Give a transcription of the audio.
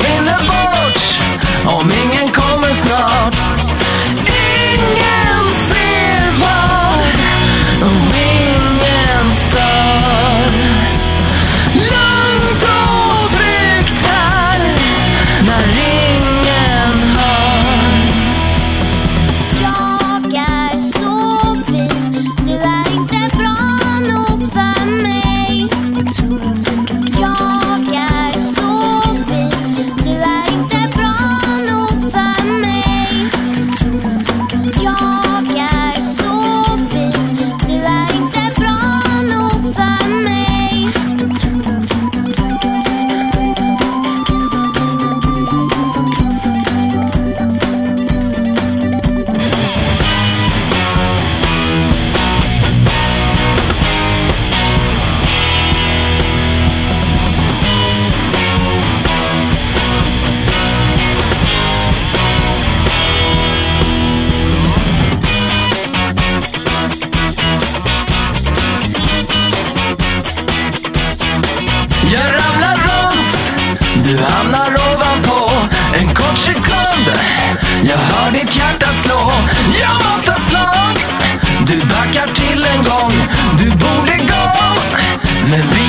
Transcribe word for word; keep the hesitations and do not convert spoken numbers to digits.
försvinner bort om ingen kommer snart. Ingen ser vad och ingen stör. Lugnt och tryggt här när ingen hör. Jag är så fin, du är inte bra nog för mig. Jag är så fin, du är inte bra nog för mig. Jag är så fin, du är inte bra nog för mig. Jag ramlar runt, du hamnar ovanpå. En kort sekund, jag hör ditt hjärta slå. Jag matar slag, du backar till en gång. Du borde gå, men vi